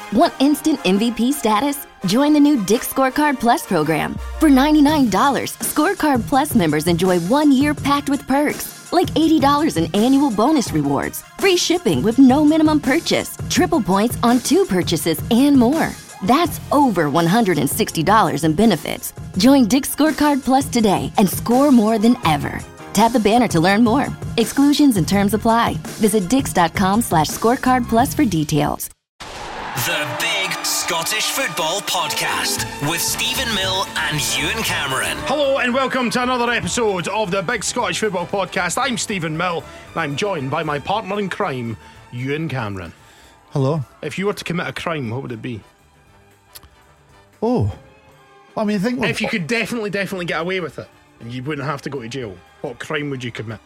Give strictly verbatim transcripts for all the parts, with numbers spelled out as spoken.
Want instant M V P status? Join the new Dick's Scorecard Plus program. For ninety-nine dollars, Scorecard Plus members enjoy one year packed with perks, like eighty dollars in annual bonus rewards, free shipping with no minimum purchase, triple points on two purchases, and more. That's over one hundred sixty dollars in benefits. Join Dick's Scorecard Plus today and score more than ever. Tap the banner to learn more. Exclusions and terms apply. Visit dix.com slash scorecard plus for details. The Big Scottish Football Podcast with Stephen Mill and Ewan Cameron. Hello and welcome to another episode of the Big Scottish Football Podcast. I'm Stephen Mill and I'm joined by my partner in crime, Ewan Cameron. Hello. If you were to commit a crime, what would it be? Oh, I mean, I think if you could definitely, definitely get away with it and you wouldn't have to go to jail, what crime would you commit?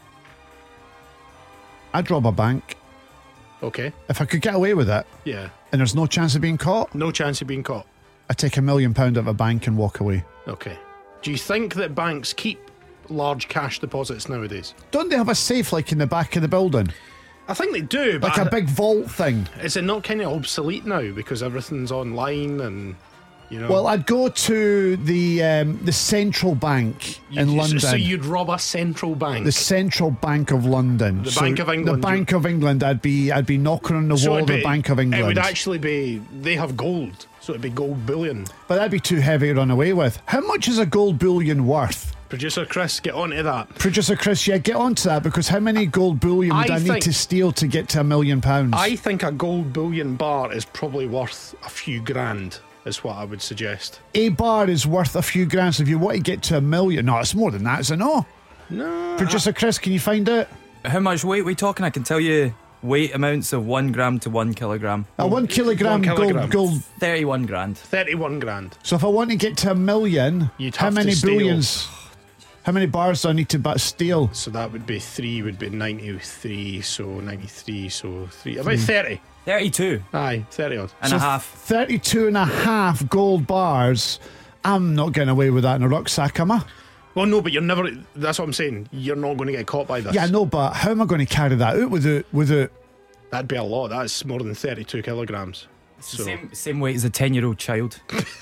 I'd rob a bank. Okay. If I could get away with it, yeah, and there's no chance of being caught, no chance of being caught, I'd take a million pound out of a bank and walk away. Okay. Do you think that banks keep large cash deposits nowadays? Don't they have a safe like in the back of the building? I think they do, but like a big vault thing. Is it not kind of obsolete now because everything's online and, you know? Well, I'd go to the um, the central bank you, in London. So you'd rob a central bank? The Central Bank of London. The so Bank of England. The Bank of England. I'd be I'd be knocking on the so wall of the be, Bank of England. It would actually be, they have gold, so it'd be gold bullion. But that'd be too heavy to run away with. How much is a gold bullion worth? Producer Chris, get onto that. Producer Chris, yeah, get onto that, because how many gold bullion would I, I think, need to steal to get to a million pounds? I think a gold bullion bar is probably worth a few grand, is what I would suggest. A bar is worth a few grand, so if you want to get to a million, no, it's more than that, is it no? No. Producer Chris, can you find out? How much weight are we talking? I can tell you weight amounts of one gram to one kilogram. A one kilogram, one kilogram. gold, gold. thirty-one grand. thirty-one grand. So if I want to get to a million, You'd how have many to steal. bullions? How many bars do I need to but steal? So that would be three, would be ninety-three, so ninety-three, so three, about thirty. thirty-two. Aye, thirty odd. And so a half. thirty-two and a half gold bars. I'm not getting away with that in a rucksack, am I? Well, no, but you're never, that's what I'm saying, you're not going to get caught by this. Yeah, no, but how am I going to carry that out without, without That'd be a lot. That's more than thirty-two kilograms. It's so. the same, same weight as a ten-year-old child.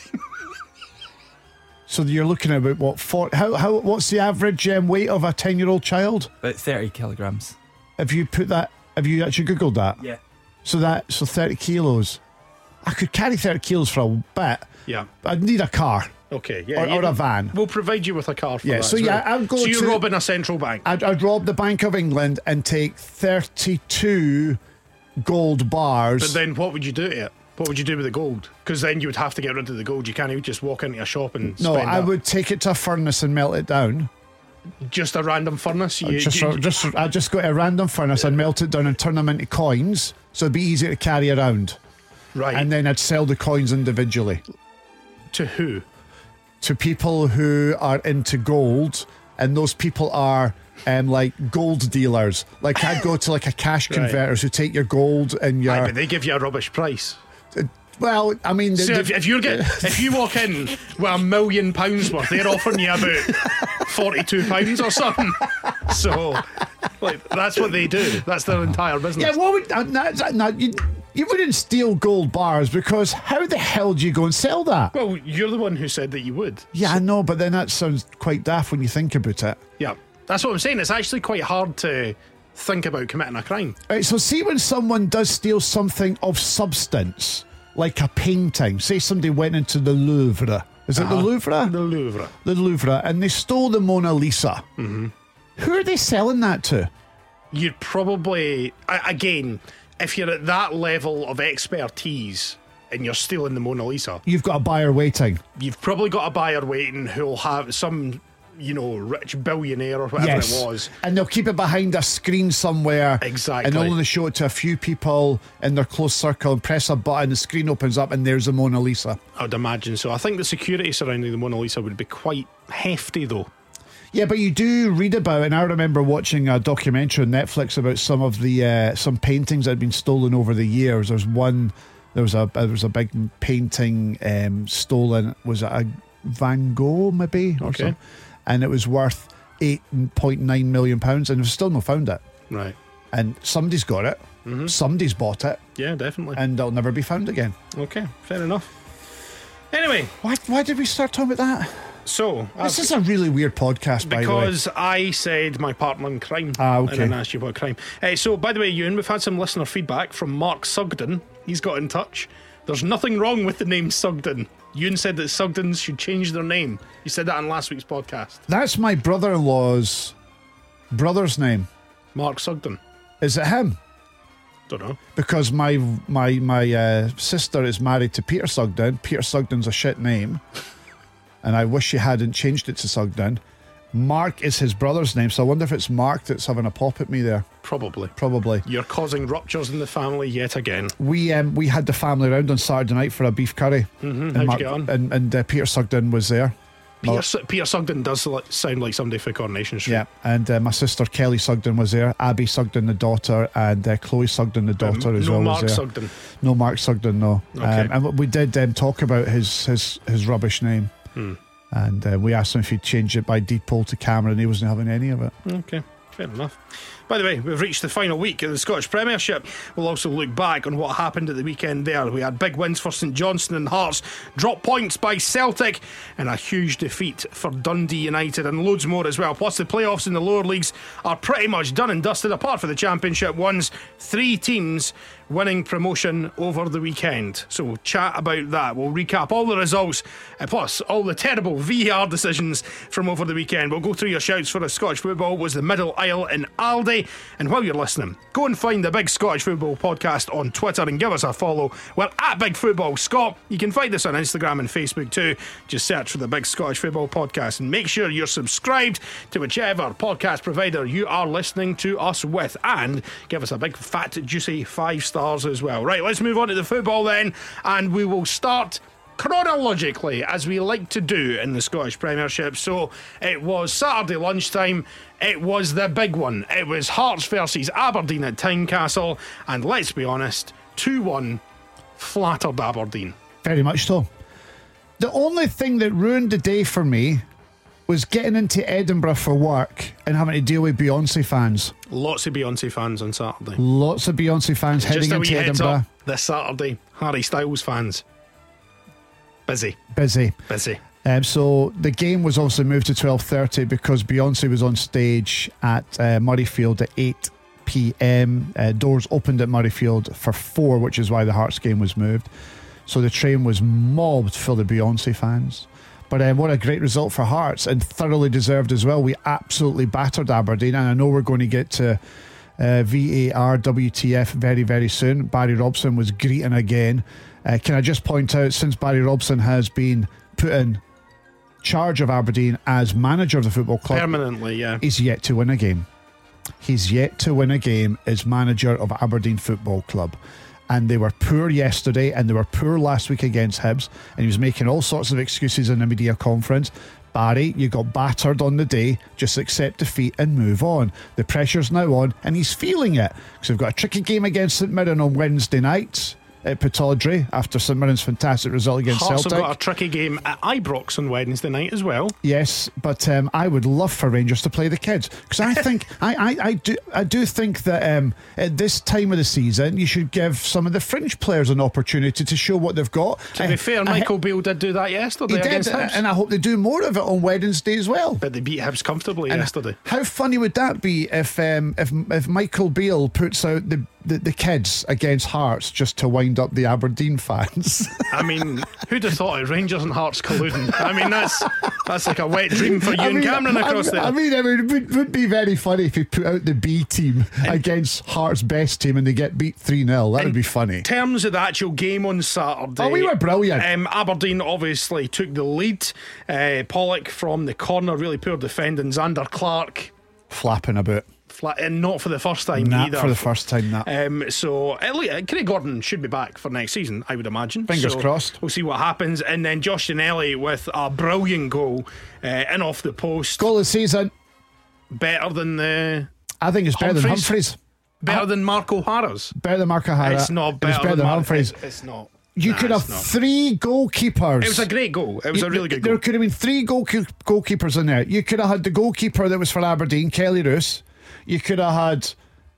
So you're looking at about what? Four, how how? What's the average um, weight of a ten-year-old child? About thirty kilograms. Have you put that? Have you actually googled that? Yeah. So that so thirty kilos. I could carry thirty kilos for a bit. Yeah. I'd need a car. Okay. Yeah. Or, yeah. or a van. We'll provide you with a car for yeah, that. So as yeah, well. I'd go. So you're to, robbing a central bank. I'd, I'd rob the Bank of England and take thirty-two gold bars. But then, what would you do to it? What would you do with the gold? Because then you would have to get rid of the gold. You can't even just walk into a shop and no, spend I that. would take it to a furnace and melt it down. Just a random furnace? You, just, you, just, I'd just go to a random furnace and melt it down and turn them into coins, so it'd be easier to carry around. Right. And then I'd sell the coins individually. To who? To people who are into gold, and those people are um, like gold dealers. Like I'd go to like a cash Right. converters who take your gold and your. Aye, but they give you a rubbish price. Well, I mean, So the, if, if you get if you walk in with a million pounds worth, they're offering you about forty-two pounds or something. So, like, that's what they do. That's their entire business. yeah, what would uh, no, no, you, you wouldn't steal gold bars, because how the hell do you go and sell that? Well, you're the one who said that you would. Yeah, I know, but then that sounds quite daft when you think about it. Yeah, that's what I'm saying. It's actually quite hard to think about committing a crime. Right, so see when someone does steal something of substance, like a painting. Say somebody went into the Louvre. Is it Uh-huh. the Louvre? The Louvre. The Louvre, and they stole the Mona Lisa. Mm-hmm. Who are they selling that to? You'd probably, a- again, if you're at that level of expertise and you're stealing the Mona Lisa, You've got a buyer waiting. you've probably got a buyer waiting who'll have some, you know, rich billionaire or whatever Yes. it was. And they'll keep it behind a screen somewhere. Exactly. And they'll only show it to a few people in their close circle and press a button, the screen opens up and there's the Mona Lisa. I would imagine so. I think the security surrounding the Mona Lisa would be quite hefty, though. Yeah, but you do read about, and I remember watching a documentary on Netflix about some of the uh, some paintings that had been stolen over the years. There's one, there was a there was a big painting um, stolen. Was it a Van Gogh maybe or Okay. something? And it was worth eight point nine million pounds, and they've still not found it. Right. And somebody's got it. Mm-hmm. Somebody's bought it, Yeah, definitely. and it'll never be found again. Okay, fair enough. Anyway, Why? Why did we start talking about that? so This I've- is a really weird podcast, by the way. because I said my partner in crime. Ah, okay. And then asked you what crime. Uh, so, by the way, Ewan, we've had some listener feedback from Mark Sugden. He's got in touch. There's nothing wrong with the name Sugden. Ewan said that Sugdens should change their name. He said that on last week's podcast. That's my brother-in-law's brother's name. Mark Sugden. Is it him? Don't know. Because my my my uh, sister is married to Peter Sugden. Peter Sugden's a shit name, and I wish she hadn't changed it to Sugden. Mark is his brother's name, so I wonder if it's Mark that's having a pop at me there. Probably. Probably. You're causing ruptures in the family yet again. We um, we had the family round on Saturday night for a beef curry. Mm-hmm. And How'd Mark- you get on? And, and uh, Peter Sugden was there. Peter, Su- Peter Sugden does li- sound like somebody for Coronation Street. Yeah, and uh, my sister Kelly Sugden was there. Abby Sugden, the daughter, and uh, Chloe Sugden, the daughter, Um, as no well. Mark was there. Sugden. No Mark Sugden, no. Okay. Um, and we did um, talk about his his his rubbish name, Hmm. and uh, we asked him if he'd change it by deed poll to Cameron, and he wasn't having any of it. Okay, fair enough. By the way, we've reached the final week of the Scottish Premiership. We'll also look back on what happened at the weekend there. We had big wins for St Johnstone and Hearts, drop points by Celtic, and a huge defeat for Dundee United, and loads more as well. Plus, the playoffs in the lower leagues are pretty much done and dusted, apart from the Championship ones. Three teams winning promotion over the weekend. So we'll chat about that. We'll recap all the results, uh, plus all the terrible V A R decisions from over the weekend. We'll go through your shouts for a Scottish football was the Middle Isle in Aldi. And while you're listening, go and find the Big Scottish Football Podcast on Twitter and give us a follow. We're at Big Football Scot. You can find us on Instagram and Facebook too. Just search for the Big Scottish Football Podcast and make sure you're subscribed to whichever podcast provider you are listening to us with, and give us a big fat juicy five stars as well. Right, let's move on to the football then, and we will start chronologically, as we like to do in the Scottish Premiership. So it was Saturday lunchtime. It was the big one. It was Hearts versus Aberdeen at Tynecastle, and let's be honest, two one flattered Aberdeen. Very much so. The only thing that ruined the day for me was getting into Edinburgh for work and having to deal with Beyonce fans. Lots of Beyonce fans on Saturday. Lots of Beyonce fans heading Just a wee into heads Edinburgh. up, this Saturday, Harry Styles fans. Busy, Busy. busy. Um, so the game was also moved to twelve thirty because Beyonce was on stage at uh, Murrayfield at eight p.m. Uh, doors opened at Murrayfield for four, which is why the Hearts game was moved. So the train was mobbed full of Beyonce fans. But um, what a great result for Hearts, and thoroughly deserved as well. We absolutely battered Aberdeen, and I know we're going to get to uh, V A R W T F very, very soon. Barry Robson was greeting again. Uh, can I just point out, since Barry Robson has been put in charge of Aberdeen as manager of the football club, Permanently, yeah. he's yet to win a game. He's yet to win a game as manager of Aberdeen Football Club. And they were poor yesterday, and they were poor last week against Hibs, and he was making all sorts of excuses in the media conference. Barry, you got battered on the day. Just accept defeat and move on. The pressure's now on, and he's feeling it, because we've got a tricky game against St Mirren on Wednesday night at Pittodrie after St Mirren's fantastic result against Hearts Celtic. have got a tricky game at Ibrox on Wednesday night as well. Yes, but um, I would love for Rangers to play the kids, because I think I, I, I do I do think that um, at this time of the season you should give some of the fringe players an opportunity to show what they've got. To be I- fair, I- Michael Beale did do that yesterday he did, against Hibs. and I hope they do more of it on Wednesday as well. But they beat Hibs comfortably And yesterday. How funny would that be if um, if if Michael Beale puts out the, the, the kids against Hearts just to wind up the Aberdeen fans? I mean, who'd have thought it? Rangers and Hearts colluding. I mean, that's that's like a wet dream for you I and mean, Cameron across I, there. I mean, I mean, it would, would be very funny if you put out the B team against Heart's best team and they get beat three nil. That would be funny. In terms of the actual game on Saturday, Oh, we were brilliant. Um, Aberdeen obviously took the lead. Uh, Pollock from the corner, really poor defending. Xander Clark, Flapping about. flat, and not for the first time Nah, either. for the first time, that. Um, so, uh, look, uh, Craig Gordon should be back for next season, I would imagine. Fingers So crossed. We'll see what happens. And then Josh Ginnelly with a brilliant goal uh, in off the post. Goal of the season. Better than the. I think it's better than Humphreys? Humphreys. Better than Mark O'Hara's. Better than Mark O'Hara. It's not better, It's better than Mark- Humphreys. It's, it's not. You Nah, could have it's not. three goalkeepers. It was a great goal. It was You- a really good There goal. could have been three goalke- goalkeepers in there. You could have had the goalkeeper that was for Aberdeen, Kelly Roos. You could have had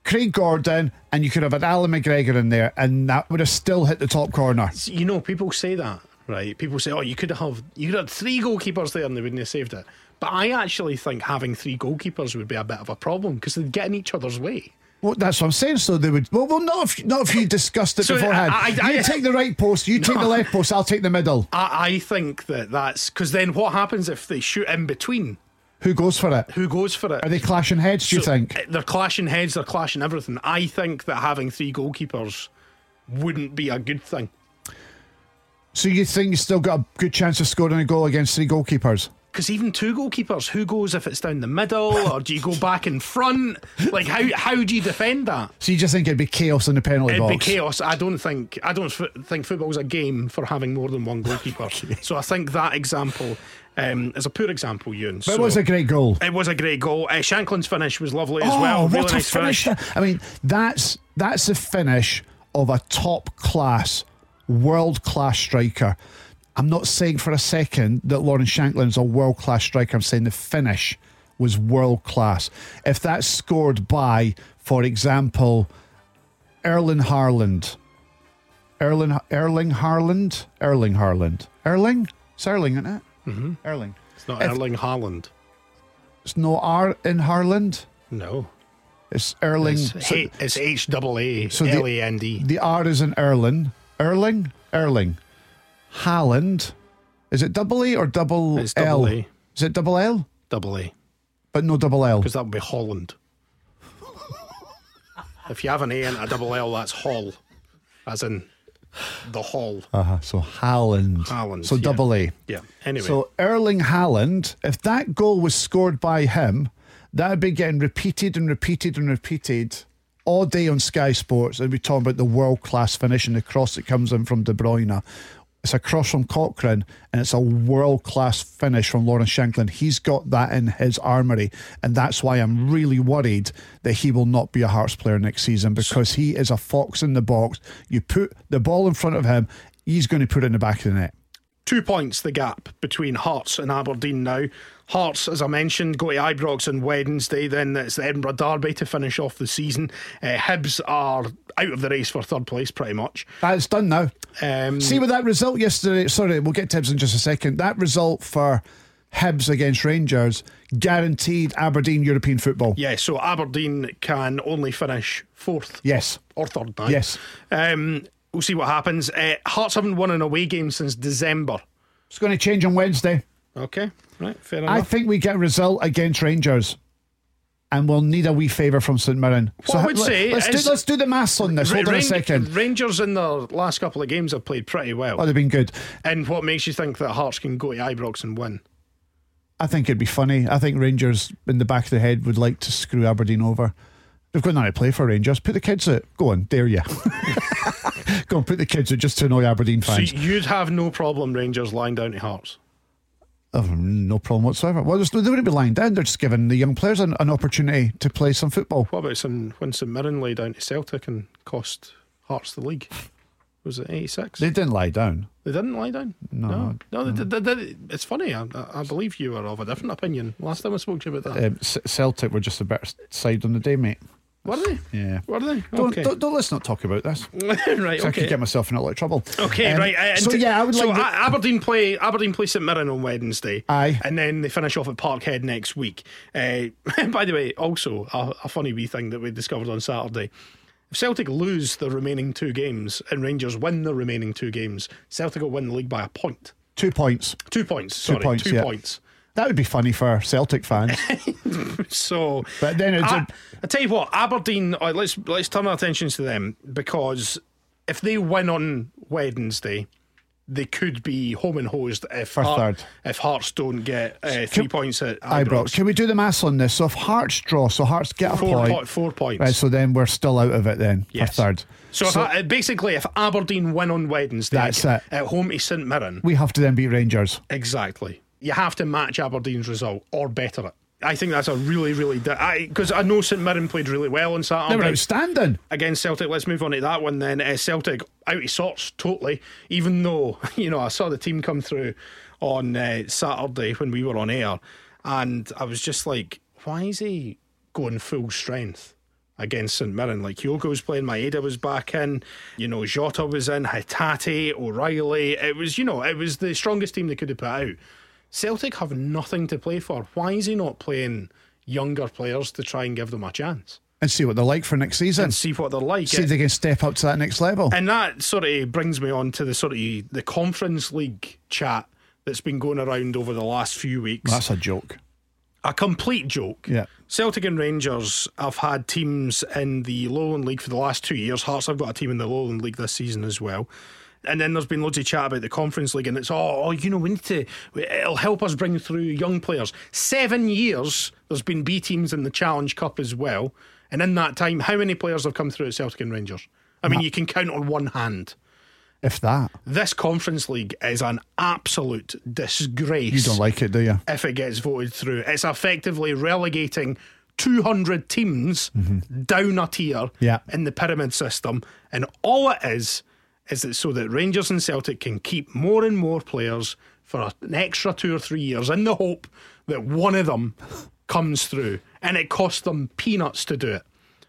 Craig Gordon, and you could have had Alan McGregor in there, and that would have still hit the top corner. You know, people say that, right? People say, oh, you could have you could have three goalkeepers there and they wouldn't have saved it. But I actually think having three goalkeepers would be a bit of a problem because they'd get in each other's way. Well, that's what I'm saying. So they would. Well, well, not if not if you discussed it So, beforehand. I- I- you I- take the right post. You take No. the left post. I'll take the middle. I, I think that that's because then what happens if they shoot in between? Who goes for it? Who goes for it? Are they clashing heads? Do you So, think? uh, they're clashing heads? They're clashing everything. I think that having three goalkeepers wouldn't be a good thing. So you think you still got a good chance of scoring a goal against three goalkeepers? Because even two goalkeepers, who goes if it's down the middle, or do you go back in front? Like how how do you defend that? So you just think it'd be chaos in the penalty It'd box? be chaos. I don't think I don't f- think football's a game for having more than one goalkeeper. So I think that example um, is a poor example, Ewan. But so it was a great goal. It was a great goal. Uh, Shanklin's finish was lovely as Oh, well. what Really a nice finish! finish. I mean, that's that's the finish of a top class, world class striker. I'm not saying for a second that Lawrence Shanklin's a world class striker. I'm saying the finish was world class. If that's scored by, for example, Erling Haaland, Erling Erling Haaland, Erling Haaland, Erling, it's Erling, isn't it? Mm-hmm. Erling. It's not If- Erling Haaland. It's no R in Haaland. No. It's Erling. It's, so- H- it's H double A So the- L A N D. The R is in Erling. Erling? Erling. Haaland. Is it double E or double It's L? double A. Is it double L? Double A. But no double L. Because that would be Holland. If you have an A and a double L, that's Hall. As in the Hall. Uh-huh. So Haaland. Haaland, So yeah. double A. Yeah. Anyway. So Erling Haaland, if that goal was scored by him, that would be getting repeated and repeated and repeated all day on Sky Sports. And we're talking about the world class finish and the cross that comes in from De Bruyne. It's a cross from Cochrane and it's a world class finish from Lawrence Shanklin. He's got that in his armoury, and that's why I'm really worried that he will not be a Hearts player next season, because he is a fox in the box. You put the ball in front of him, he's going to put it in the back of the net. Two points the gap between Hearts and Aberdeen now. Hearts, as I mentioned, go to Ibrox on Wednesday. Then it's the Edinburgh Derby to finish off the season. Uh, Hibs are out of the race for third place pretty much. That's done now. Um, See with that result yesterday, sorry, we'll get to Hibs in just a second. That result for Hibs against Rangers guaranteed Aberdeen European football. Yeah, so Aberdeen can only finish fourth Yes. or third now. Yes. Um, we'll see what happens. Uh, Hearts haven't won an away game since December. It's going to change on Wednesday. Okay, right, fair enough. I think we get a result against Rangers, and we'll need a wee favour from St Mirren. What I would say let's is- do, let's do the maths on this. Hold on a Ran- second. Rangers in their last couple of games have played pretty well. Oh, they've been good. And what makes you think that Hearts can go to Ibrox and win? I think it'd be funny. I think Rangers in the back of the head would like to screw Aberdeen over. They've got nothing to play for, Rangers. Put the kids out. Go on, dare you. Go on, put the kids out just to annoy Aberdeen fans. So you'd have no problem Rangers lying down to Hearts? Oh, no problem whatsoever. Well, there's- they wouldn't be lying down. They're just giving the young players an, an opportunity to play some football. What about some, when St Mirren lay down to Celtic and cost Hearts the league? Was it eighty-six? They didn't lie down. They didn't lie down? No. No, no they, they, they, they, it's funny. I, I believe you were of a different opinion last time I spoke to you about that. Um, C- Celtic were just a better side on the day, mate. Were they? Yeah. Were they? Don't, Okay. don't, don't let's not talk about this. right, So I okay. could get myself in a lot of trouble. Okay, Um, right. uh, so and yeah, I would so like. A- the- Aberdeen play Aberdeen play St Mirren on Wednesday. Aye. and then they finish off at Parkhead next week. Uh, by the way, also a, a funny wee thing that we discovered on Saturday. If Celtic lose the remaining two games and Rangers win the remaining two games, Celtic will win the league by a point. Two points. Two points. Sorry, two points, points. yeah. points. That would be funny for Celtic fans. So, But then it's I, a- I tell you what, Aberdeen. Uh, let's let's turn our attentions to them, because if they win on Wednesday, they could be home and hosed if For Heart- third. if Hearts don't get uh, three points at Ibrox. Ibrox. Can we do the maths on this? So if Hearts draw, so Hearts get a Four, point. po- four points. Right, so then we're still out of it then Yes. for third. So, if I, basically, if Aberdeen win on Wednesday That's it. at home to St Mirren, We have to then beat Rangers. exactly, you have to match Aberdeen's result or better it. I think that's a really, really because I, I know St Mirren played really well on They Saturday were outstanding. against Celtic. Let's move on to that one then. Uh, Celtic out of sorts totally, even though, you know, I saw the team come through on uh, Saturday when we were on air, and I was just like, why is he going full strength against St Mirren. Like, Kyogo was playing, Maeda was back in, you know, Jota was in, Hatate, O'Reilly. It was, you know, it was the strongest team they could have put out. Celtic have nothing to play for. Why is he not playing younger players to try and give them a chance? And see what they're like for next season. And see what they're like. See if they can step up to that next level. And that sort of brings me on to the sort of the Conference League chat that's been going around over the last few weeks. That's a joke. A complete joke. Yeah. Celtic and Rangers have had teams in the Lowland League for the last two years. Hearts have got a team in the Lowland League this season as well. And then there's been loads of chat about the Conference League, and it's, oh, oh, you know, we need to, it'll help us bring through young players. Seven years there's been B teams in the Challenge Cup as well. And in that time, how many players have come through at Celtic and Rangers? I mean, you can count on one hand. If that. This Conference League is an absolute disgrace. You don't like it, do you? If it gets voted through. It's effectively relegating two hundred teams mm-hmm. down a tier yeah. in the pyramid system. And all it is, is that so that Rangers and Celtic can keep more and more players for an extra two or three years in the hope that one of them comes through. And it costs them peanuts to do it.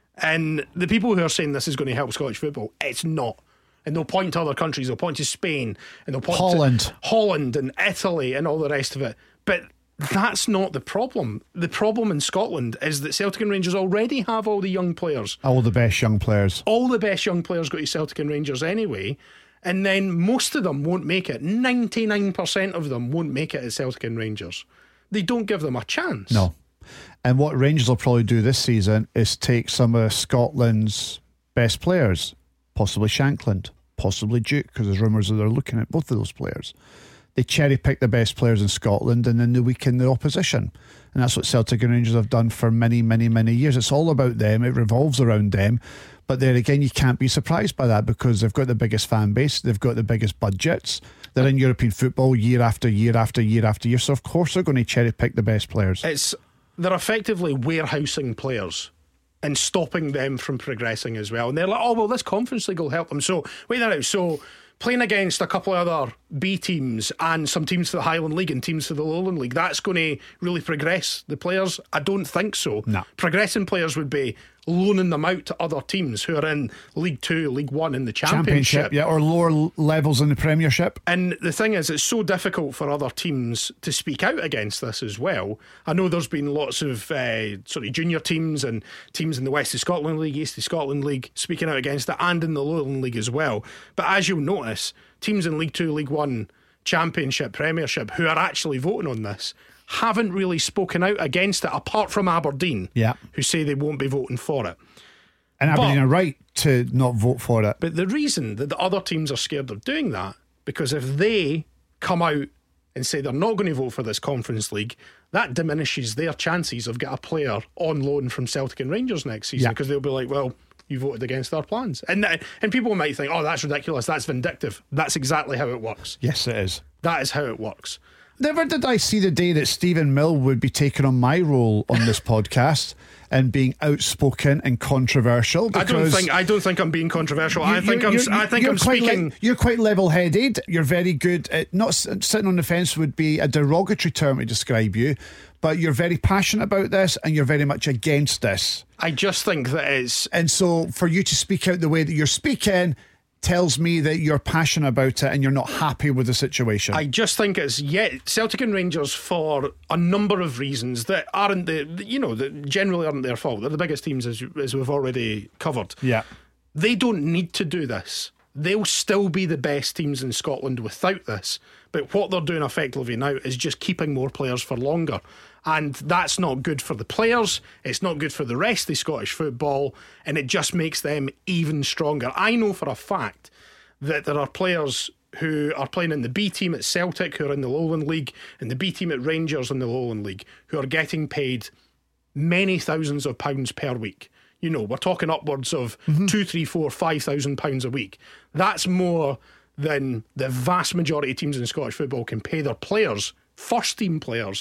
And the people who are saying this is going to help Scottish football, it's not. And they'll point to other countries, they'll point to Spain, and they'll point Holland. to Holland and Italy and all the rest of it. But that's not the problem. The problem in Scotland is that Celtic and Rangers already have all the young players. All the best young players. All the best young players go to Celtic and Rangers anyway. And then most of them won't make it. ninety-nine percent of them won't make it at Celtic and Rangers. They don't give them a chance. No. And what Rangers will probably do this season is take some of Scotland's best players, possibly Shankland, possibly Duke, because there's rumours that they're looking at both of those players. They cherry pick the best players in Scotland and then they weaken the opposition. And that's what Celtic and Rangers have done for many, many, many years. It's all about them. It revolves around them. But there again, you can't be surprised by that because they've got the biggest fan base. They've got the biggest budgets. They're in European football year after year after year after year. So of course they're going to cherry pick the best players. It's they're effectively warehousing players and stopping them from progressing as well. And they're like, oh, well, this Conference League will help them. So, wait that out. So, playing against a couple of other B teams and some teams for the Highland League and teams for the Lowland League, that's going to really progress the players? I don't think so. No. Progressing players would be loaning them out to other teams who are in League Two, League One, in the Championship. Championship, yeah, or lower l- levels in the Premiership. And the thing is, it's so difficult for other teams to speak out against this as well. I know there's been lots of uh, sort of junior teams and teams in the West of Scotland League, East of Scotland League speaking out against it, and in the Lowland League as well. But as you'll notice, teams in League Two, League One, Championship, Premiership who are actually voting on this haven't really spoken out against it, apart from Aberdeen, yeah, who say they won't be voting for it. And Aberdeen but, are right to not vote for it. But the reason that the other teams are scared of doing that, because if they come out and say they're not going to vote for this Conference League, that diminishes their chances of getting a player on loan from Celtic and Rangers next season, because yeah. they'll be like, well, you voted against our plans. And and people might think, oh, that's ridiculous, that's vindictive. That's exactly how it works. Yes, it is. That is how it works. Never did I see the day that Stephen Mill would be taking on my role on this podcast and being outspoken and controversial. I don't think I don't think I'm being controversial. You, I think I'm you're, I think I'm speaking. Le- you're quite level-headed. You're very good at not sitting on the fence. Would be a derogatory term to describe you, but you're very passionate about this and you're very much against this. I just think that it's and so for you to speak out the way that you're speaking tells me that you're passionate about it and you're not happy with the situation. I just think it's yeah, Celtic and Rangers, for a number of reasons that aren't the you know that generally aren't their fault. They're the biggest teams, as, as we've already covered. Yeah, they don't need to do this. They'll still be the best teams in Scotland without this. But what they're doing effectively now is just keeping more players for longer. And that's not good for the players. It's not good for the rest of Scottish football. And it just makes them even stronger. I know for a fact that there are players who are playing in the B team at Celtic, who are in the Lowland League, and the B team at Rangers in the Lowland League, who are getting paid many thousands of pounds per week. You know, we're talking upwards of mm-hmm. two, three, four, five thousand pounds a week. That's more than the vast majority of teams in Scottish football can pay their players, first team players,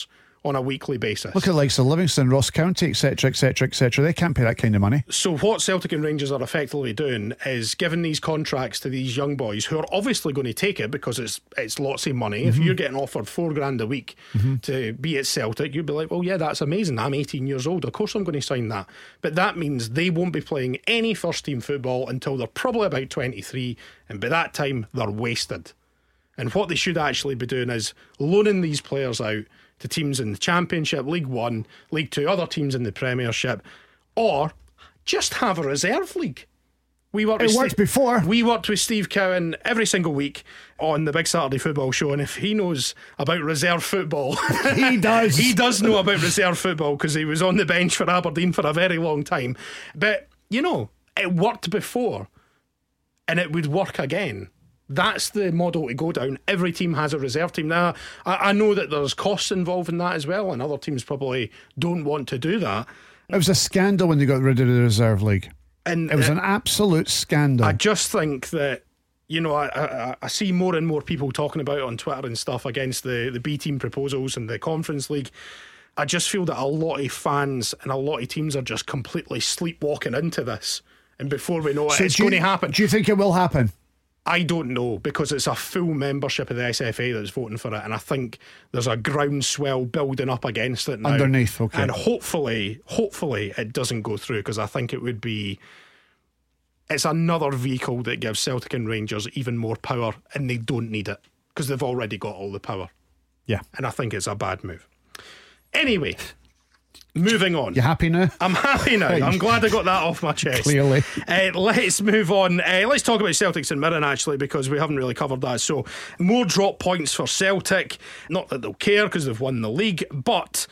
on a weekly basis. Look at likes of Livingston, Ross County, etc, etc, etc. They can't pay that kind of money. So what Celtic and Rangers are effectively doing is giving these contracts to these young boys who are obviously going to take it because it's it's lots of money. Mm-hmm. If you're getting offered four grand a week mm-hmm. to be at Celtic, you'd be like, well, yeah, that's amazing. I'm eighteen years old. Of course I'm going to sign that. But that means they won't be playing any first team football until they're probably about twenty-three, and by that time they're wasted. And what they should actually be doing is loaning these players out to teams in the Championship, League One, League Two, other teams in the Premiership, or just have a reserve league. We worked it with worked Steve, before. We worked with Steve Cowan every single week on the Big Saturday Football Show, and if he knows about reserve football, he does. He does know about reserve football because he was on the bench for Aberdeen for a very long time. But you know, it worked before, and it would work again. That's the model to go down. Every team has a reserve team. Now, I, I know that there's costs involved in that as well, and other teams probably don't want to do that. It was a scandal when they got rid of the reserve league. And it was uh, an absolute scandal. I just think that, you know, I, I, I see more and more people talking about it on Twitter and stuff against the, the B team proposals and the Conference League. I just feel that a lot of fans and a lot of teams are just completely sleepwalking into this, and before we know it, so it's you, going to happen. Do you think it will happen? I don't know, because it's a full membership of the S F A that's voting for it, and I think there's a groundswell building up against it now. Underneath, okay. And hopefully, hopefully it doesn't go through, because I think it would be, it's another vehicle that gives Celtic and Rangers even more power, and they don't need it, because they've already got all the power. Yeah. And I think it's a bad move. Anyway, moving on. You happy now? I'm happy now. I'm glad I got that off my chest. Clearly. Uh, let's move on. Uh, let's talk about Celtic St Mirren, actually, because we haven't really covered that. So, more drop points for Celtic. Not that they'll care because they've won the league, but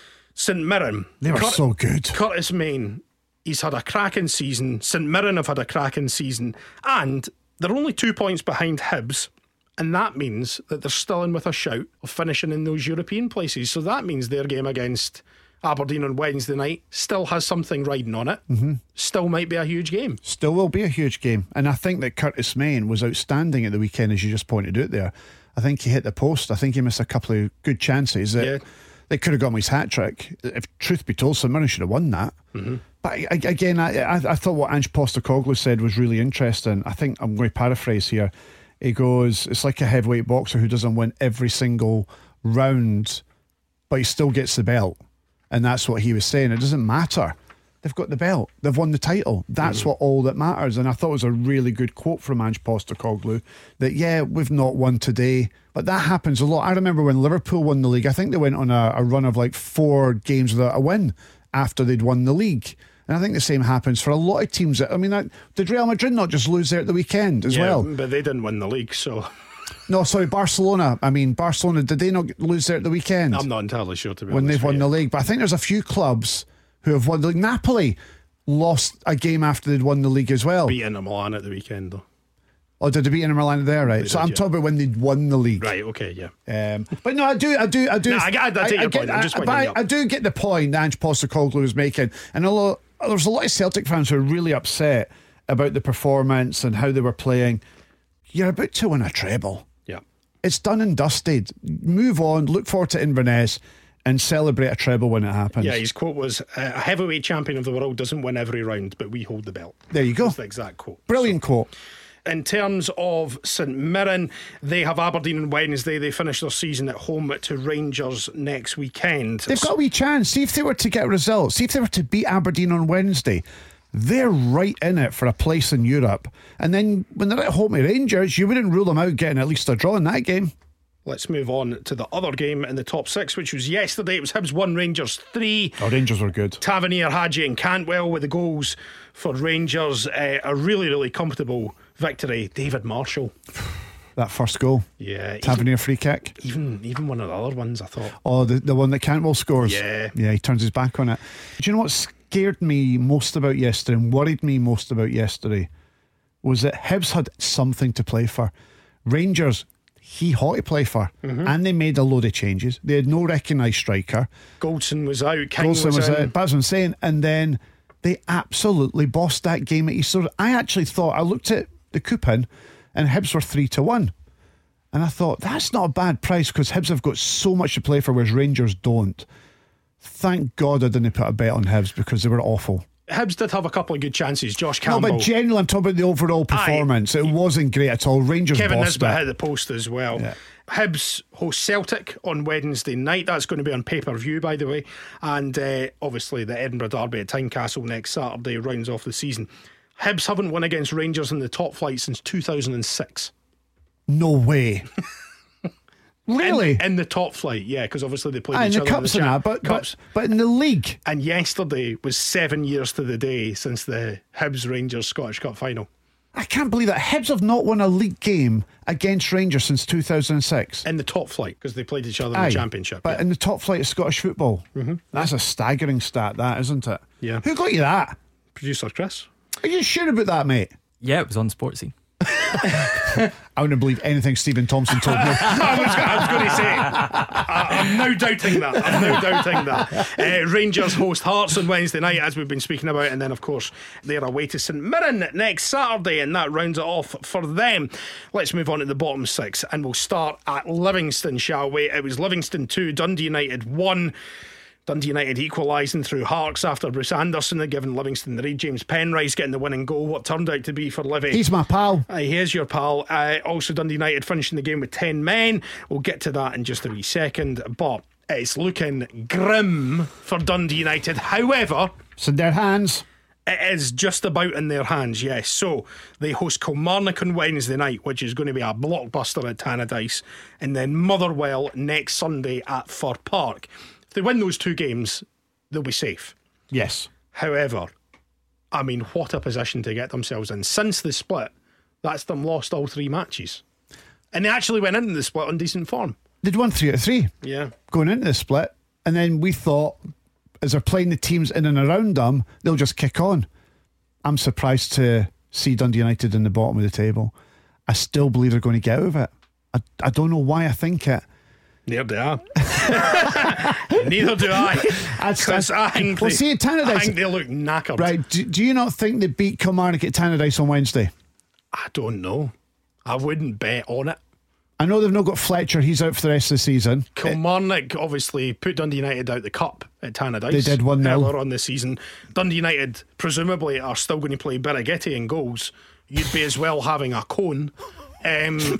St Mirren. They were Cur- so good. Curtis Main, he's had a cracking season. St Mirren have had a cracking season. And they're only two points behind Hibs. And that means that they're still in with a shout of finishing in those European places. So that means their game against Aberdeen on Wednesday night still has something riding on it. Mm-hmm. Still might be a huge game. Still will be a huge game. And I think that Curtis Main was outstanding at the weekend, as you just pointed out there. I think he hit the post. I think he missed a couple of good chances that yeah. they could have got him his hat trick. If truth be told, St Mirren should have won that. Mm-hmm. But I, again, I, I, I thought what Ange Postecoglou said was really interesting. I think I'm going to paraphrase here. He goes, it's like a heavyweight boxer who doesn't win every single round, but he still gets the belt. And that's what he was saying. It doesn't matter. They've got the belt. They've won the title. That's mm-hmm. what all that matters. And I thought it was a really good quote from Ange Postecoglou that, yeah, we've not won today, but that happens a lot. I remember when Liverpool won the league, I think they went on a, a run of like four games without a win after they'd won the league. And I think the same happens for a lot of teams. That, I mean, that, did Real Madrid not just lose there at the weekend as yeah, well? But they didn't win the league, so... No, sorry, Barcelona. I mean, Barcelona, did they not lose there at the weekend? I'm not entirely sure, to be when honest. When they've won the league. But I think there's a few clubs who have won the league. Napoli lost a game after they'd won the league as well. Beat Inter Milan at the weekend, though. Oh, did they beat Inter Milan there, right? They so did, I'm yeah. talking about when they'd won the league. Right, okay, yeah. Um, but no, I do, I do, I do. No, I, I, I take I, your I get, point. I'm just I, winding I, you up. I do get the point that Ange Postecoglou is making. And although there's a lot of Celtic fans who are really upset about the performance and how they were playing, you're about to win a treble. Yeah. It's done and dusted. Move on, look forward to Inverness and celebrate a treble when it happens. Yeah, his quote was, a heavyweight champion of the world doesn't win every round, but we hold the belt. There you go. That's the exact quote. Brilliant so, quote. In terms of St Mirren, they have Aberdeen on Wednesday. They finish their season at home to Rangers next weekend. They've got a wee chance. See if they were to get a result. See if they were to beat Aberdeen on Wednesday. They're right in it for a place in Europe. And then when they're at home to Rangers, you wouldn't rule them out getting at least a draw in that game. Let's move on to the other game in the top six, which was yesterday. It was Hibs one, Rangers three. Oh, Rangers were good. Tavernier, Hadji and Cantwell with the goals for Rangers. Uh, a really, really comfortable victory. David Marshall. That first goal. Yeah. Tavernier free kick. Even even one of the other ones, I thought. Oh, the, the one that Cantwell scores. Yeah. Yeah, he turns his back on it. Do you know what scared me most about yesterday and worried me most about yesterday was that Hibs had something to play for. Rangers, he hot to play for, mm-hmm. and they made a load of changes. They had no recognised striker. Goldson was out. King Goldson was, was out. in. That's what I'm saying. And then they absolutely bossed that game at Easter. I actually thought, I looked at the coupon and Hibs were three to one. And I thought, that's not a bad price because Hibs have got so much to play for, whereas Rangers don't. Thank God I didn't put a bet on Hibs because they were awful. Hibs did have a couple of good chances. Josh Campbell. No, but generally, I'm talking about the overall performance. Aye. It wasn't great at all. Rangers Kevin bossed Nisbet it. hit the post as well. Yeah. Hibs host Celtic on Wednesday night. That's going to be on pay-per-view, by the way. And uh, obviously the Edinburgh Derby at Tynecastle next Saturday rounds off the season. Hibs haven't won against Rangers in the top flight since two thousand six. No way. Really? In, in the top flight, yeah, because obviously they played Aye, each in other the in the cups and that, but, cups. but, but in the league. And yesterday was seven years to the day since the Hibs Rangers Scottish Cup final. I can't believe that Hibs have not won a league game against Rangers since two thousand six. In the top flight, because they played each other in Aye, the Championship. But yeah. in the top flight of Scottish football. Mm-hmm. That's a staggering stat, that, isn't it? Yeah. Who got you that? Producer Chris. Are you sure about that, mate? Yeah, it was on Sportsy. I wouldn't believe anything Stephen Thompson told me. I was, I was going to say, I, I'm now doubting that. I'm now doubting that. Uh, Rangers host Hearts on Wednesday night, as we've been speaking about, and then, of course, they're away to St Mirren next Saturday, and that rounds it off for them. Let's move on to the bottom six, and we'll start at Livingston, shall we? It was Livingston two, Dundee United one. Dundee United equalising through Harks after Bruce Anderson had given Livingston the lead. James Penrice getting the winning goal, what turned out to be for Livy. He's my pal. Uh, he is your pal. Uh, also Dundee United finishing the game with ten men. We'll get to that in just a wee second, but it's looking grim for Dundee United. However, it's in their hands. It is just about in their hands, yes. So they host Kilmarnock on Wednesday night, which is going to be a blockbuster at Tannadice, and then Motherwell next Sunday at Fir Park. If they win those two games, they'll be safe. Yes. However, I mean, what a position to get themselves in. Since the split, that's them lost all three matches. And they actually went into the split on decent form. They'd won three out of three. Yeah. Going into the split. And then we thought, as they're playing the teams in and around them, they'll just kick on. I'm surprised to see Dundee United in the bottom of the table. I still believe they're going to get out of it. I, I don't know why I think it. Neither do I. Neither do I. Because I think, well, they, see, at Tannadice, I think they look knackered. Right, do, do you not think they beat Kilmarnock at Tannadice on Wednesday? I don't know. I wouldn't bet on it. I know they've not got Fletcher, he's out for the rest of the season. Kilmarnock obviously put Dundee United out the cup at Tannadice. They did one nil earlier on this season. Dundee United presumably are still going to play Birighitti in goals. You'd be as well having a cone. Um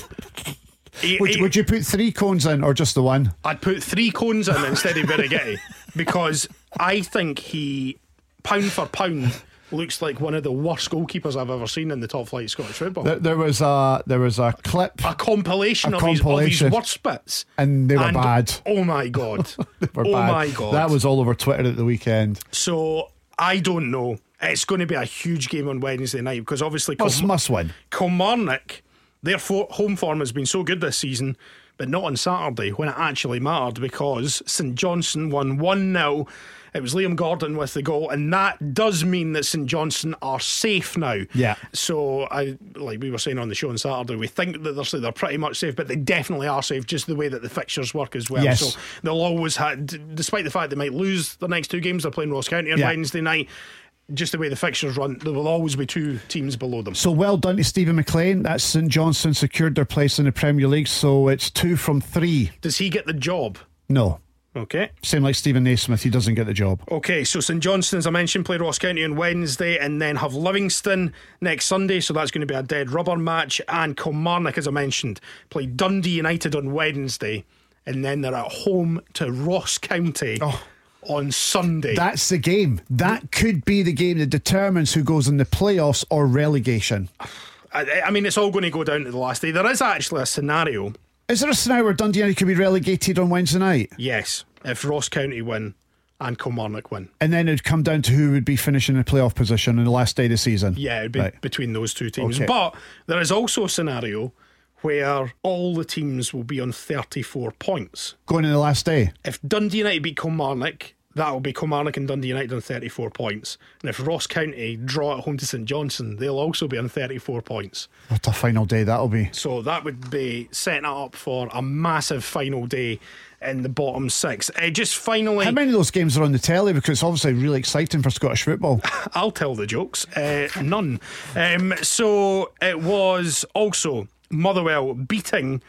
He, would, he, would you put three cones in or just the one? I'd put three cones in instead of Birighitti because I think he, pound for pound, looks like one of the worst goalkeepers I've ever seen in the top flight of Scottish football. There, there was a there was a clip, a compilation, a of, compilation. His, of his worst bits, and they were and, bad. Oh my god! they were oh bad. my god! That was all over Twitter at the weekend. So I don't know. It's going to be a huge game on Wednesday night because obviously must, Kil- must win. Kilmarnock, their fo- home form has been so good this season, but not on Saturday when it actually mattered because St Johnstone won one nil. It was Liam Gordon with the goal, and that does mean that St Johnstone are safe now. Yeah. So, I like we were saying on the show on Saturday, we think that they're, they're pretty much safe, but they definitely are safe, just the way that the fixtures work as well. Yes. So they'll always have, despite the fact they might lose the next two games, they're playing Ross County on yeah. Wednesday night. Just the way the fixtures run, there will always be two teams below them. So well done to Stephen McLean. That's St Johnstone secured their place in the Premier League. So it's two from three. Does he get the job? No. Okay. Same like Stephen Naismith, he doesn't get the job. Okay, so St Johnstone, as I mentioned, play Ross County on Wednesday and then have Livingston next Sunday, so that's going to be a dead rubber match. And Kilmarnock, as I mentioned, play Dundee United on Wednesday and then they're at home to Ross County oh. on Sunday. That's the game. That could be the game that determines who goes in the playoffs or relegation. I, I mean, it's all going to go down to the last day. There is actually a scenario. Is there a scenario where Dundee United could be relegated on Wednesday night? Yes, if Ross County win and Kilmarnock win. And then it would come down to who would be finishing in the playoff position in the last day of the season. Yeah, it would be right. between those two teams. Okay. But there is also a scenario where all the teams will be on thirty-four points. Going in the last day? If Dundee United beat Kilmarnock, that will be Kilmarnock and Dundee United on thirty-four points. And if Ross County draw at home to St Johnstone, they'll also be on thirty-four points. What a final day that'll be. So that would be setting it up for a massive final day in the bottom six. Uh, just finally, how many of those games are on the telly? Because it's obviously really exciting for Scottish football. I'll tell the jokes. Uh, none. Um, so it was also Motherwell beating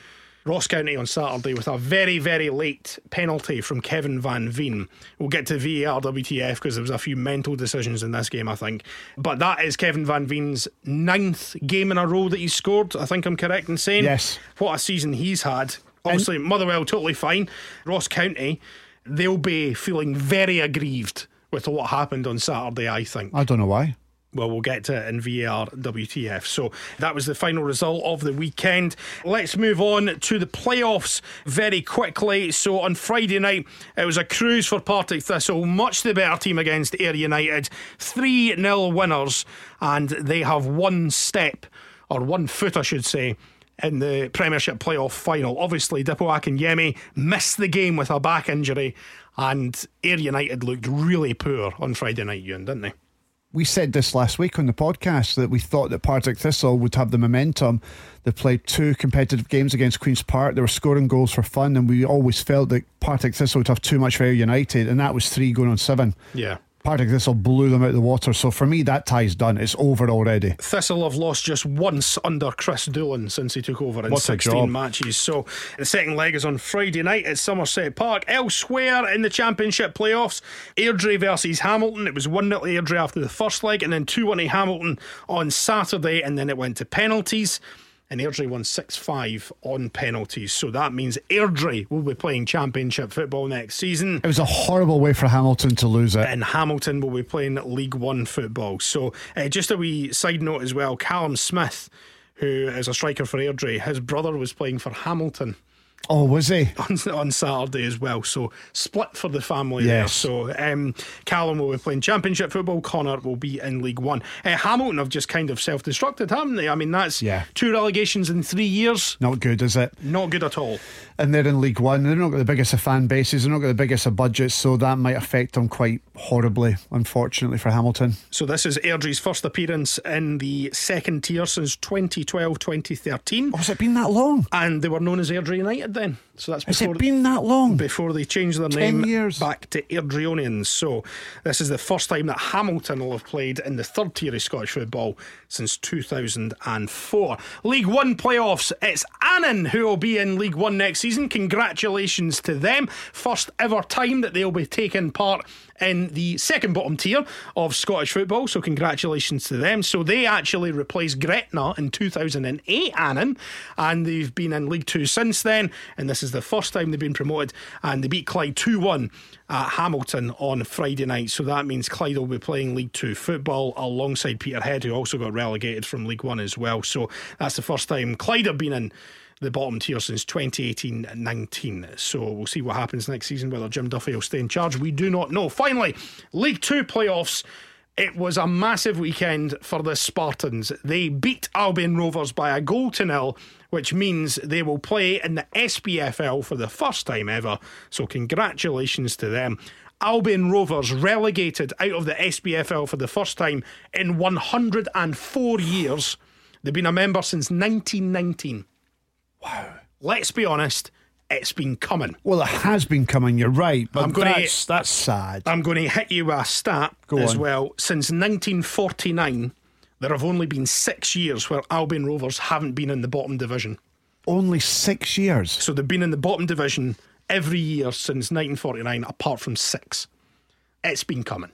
Ross County on Saturday with a very, very late penalty from Kevin Van Veen. We'll get to V A R W T F because there was a few mental decisions in this game, I think. But that is Kevin Van Veen's ninth game in a row that he's scored. I think I'm correct in saying. Yes. What a season he's had. Obviously, and Motherwell totally fine. Ross County, they'll be feeling very aggrieved with what happened on Saturday, I think. I don't know why. Well, we'll get to it in V A R W T F. So that was the final result of the weekend. Let's move on to the playoffs very quickly. So on Friday night, it was a cruise for Partick Thistle. Much the better team against Ayr United. three nil winners, and they have one step, or one foot I should say, in the Premiership playoff final. Obviously, Dipo Akinyemi missed the game with a back injury, and Ayr United looked really poor on Friday night, Ewan, didn't they? We said this last week on the podcast that we thought that Partick Thistle would have the momentum. They played two competitive games against Queen's Park. They were scoring goals for fun, and we always felt that Partick Thistle would have too much for Ayr United, and that was three going on seven. Yeah. Partick Thistle blew them out of the water. So for me, that tie's done. It's over already. Thistle have lost just once under Chris Doolan since he took over in What a sixteen job. matches. So the second leg is on Friday night at Somerset Park. Elsewhere in the Championship playoffs, Airdrie versus Hamilton. It was one nil Airdrie after the first leg, and then two one to Hamilton on Saturday, and then it went to penalties, and Airdrie won six five on penalties. So that means Airdrie will be playing Championship football next season, It was a horrible way for Hamilton to lose it. and Hamilton will be playing League One football. So uh, just a wee side note as well, Callum Smith, who is a striker for Airdrie, his brother was playing for Hamilton Oh, was he? on, on Saturday as well. So split for the family Yes. there. So um, Callum will be playing Championship football, Connor will be in League One. uh, Hamilton have just kind of self-destructed, haven't they? I mean, that's Yeah. two relegations in three years. Not good, is it? Not good at all. And they're in League One. They're not got the biggest of fan bases. They're not got the biggest of budgets, so that might affect them quite horribly, unfortunately, for Hamilton. So this is Airdrie's first appearance in the second tier since twenty twelve twenty thirteen. Oh, has it been that long? And they were known as Airdrie United then. So that's Has before it been that long? before they changed their Ten name years. back to Airdrieonians. So this is the first time that Hamilton will have played in the third tier of Scottish football since two thousand four. League One playoffs. It's Annan who will be in League One next season. Congratulations to them. First ever time that they'll be taking part in the second bottom tier of Scottish football, so congratulations to them. So they actually replaced Gretna in two thousand eight, Annan, and they've been in League Two since then, and this is the first time they've been promoted, and they beat Clyde two one at Hamilton on Friday night. So that means Clyde will be playing League Two football alongside Peterhead, who also got relegated from League One as well. So that's the first time Clyde have been in the bottom tier since twenty eighteen nineteen. So we'll see what happens next season, whether Jim Duffy will stay in charge. We do not know. Finally, League Two playoffs. It was a massive weekend for the Spartans. They beat Albion Rovers by a goal to nil, which means they will play in the S B F L for the first time ever. So congratulations to them. Albion Rovers relegated out of the S B F L for the first time in one hundred four years. They've been a member since nineteen nineteen. Wow. Let's be honest, it's been coming. Well, it has been coming, you're right, but I'm gonna- that's, that's sad. I'm going to hit you with a stat Go as on. well. Since nineteen forty-nine, there have only been six years where Albion Rovers haven't been in the bottom division. Only six years. So they've been in the bottom division every year since nineteen forty-nine, apart from six. It's been coming.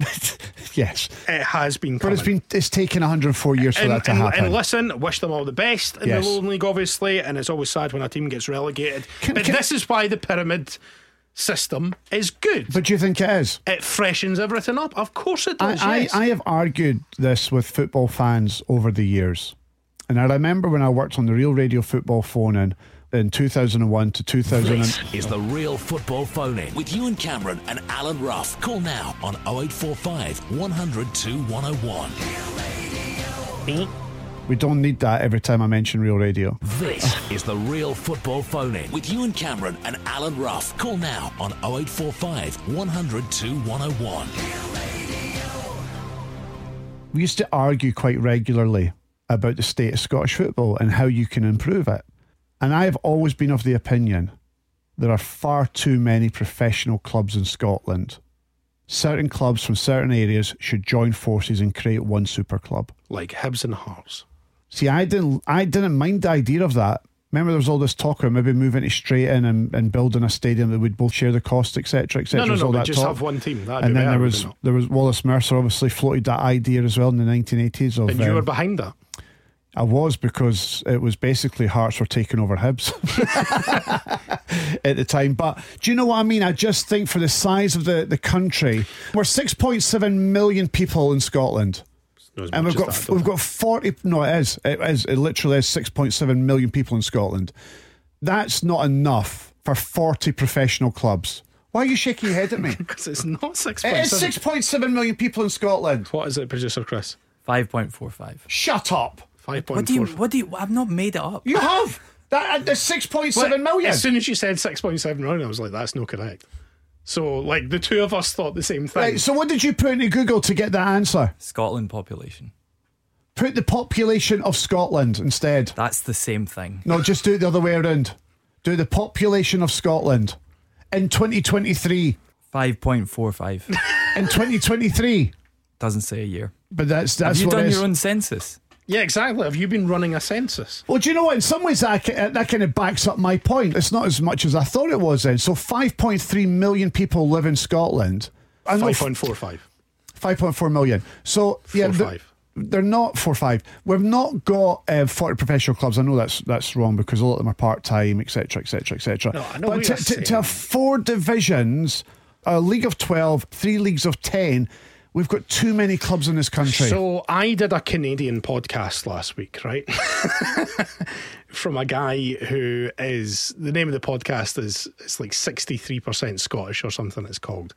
Yes. It has been But coming. it's been it's taken one hundred four years for and, that to and, happen. and listen, wish them all the best in Yes. the Lowland League, obviously, and it's always sad when a team gets relegated. Can- but can- this is why the pyramid system is good. But do you think it is? It freshens everything up. Of course it I, does. I, yes. I have argued this with football fans over the years. And I remember when I worked on the Real Radio Football phone in, in two thousand one to two thousand. This is the Real Football Phone-In with Ewan Cameron and Alan Ruff. Call now on oh eight four five, one hundred, two one oh one. We don't need that every time I mention Real Radio. This is the Real Football Phone-In with Ewan Cameron and Alan Ruff. Call now on oh eight four five, one hundred, two one oh one. We used to argue quite regularly about the state of Scottish football and how you can improve it. And I have always been of the opinion there are far too many professional clubs in Scotland. Certain clubs from certain areas should join forces and create one super club. like Hibs and Hearts. See, I didn't I didn't mind the idea of that Remember, there was all this talk about maybe moving to Straighton and, and building a stadium that would both share the cost, et cetera, et cetera. No, no, no, all but that just talk. have one team. That'd And be then better, there was would it not? there was Wallace Mercer obviously floated that idea as well in the nineteen eighties. Of And you um, were behind that. I was, because it was basically Hearts were taking over Hibs at the time. But do you know what I mean? I just think for the size of the, the country, we're six point seven million people in Scotland. As And much we've as got that, we've got forty. No, it is. It is. It literally is six point seven million people in Scotland. That's not enough for forty professional clubs. Why are you shaking your head at me? because it's not six It point is seven. six point seven million people in Scotland. What is it, producer Chris? five point four five. Shut up. Five point What do you? four. What do you? I've not made it up. You have that. That's six point seven million. As soon as you said six point seven million, I was like, that's no correct. So, like, the two of us thought the same thing. Right. So, what did you put into Google to get that answer? Scotland population. Put the population of Scotland instead. That's the same thing. No, just do it the other way around. Do the population of Scotland in twenty twenty-three. five point four five. In twenty twenty-three. Doesn't say a year. But that's that's Have you what done it is. your own census? Yeah, exactly. Have you been running a census? Well, do you know what? In some ways, that, that kind of backs up my point. It's not as much as I thought it was then. So five point three million people live in Scotland. I know five point four five. five point four million. So, yeah, Four, they're, five. they're not four five. We've not got uh, forty professional clubs. I know that's that's wrong because a lot of them are part-time, et cetera, et cetera, et cetera. No, I know but what to, you're to, saying. to have four divisions, a league of twelve, three leagues of ten, we've got too many clubs in this country. So I did a Canadian podcast last week, right? From a guy who is, the name of the podcast is, it's like sixty-three percent Scottish or something it's called.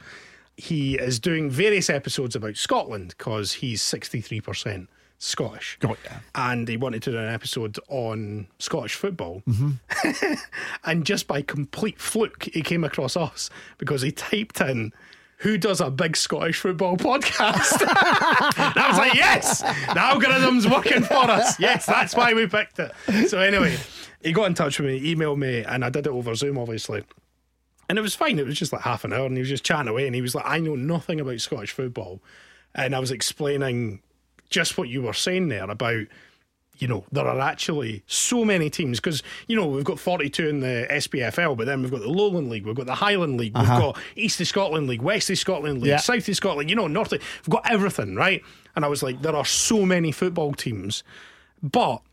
He is doing various episodes about Scotland because he's sixty-three percent Scottish. Got ya. And he wanted to do an episode on Scottish football. Mm-hmm. And just by complete fluke, he came across us because he typed in, who does a big Scottish football podcast? And I was like, yes, the algorithm's working for us. Yes, that's why we picked it. So anyway, he got in touch with me, emailed me, and I did it over Zoom, obviously. And it was fine. It was just like half an hour, and he was just chatting away. And he was like, I know nothing about Scottish football. And I was explaining just what you were saying there about, you know, there are actually so many teams because, you know, we've got forty-two in the S B F L, but then we've got the Lowland League, we've got the Highland League, we've Uh-huh. got East of Scotland League, West of Scotland League, Yeah. South of Scotland, you know, North of, we've got everything, right? And I was like, there are so many football teams, but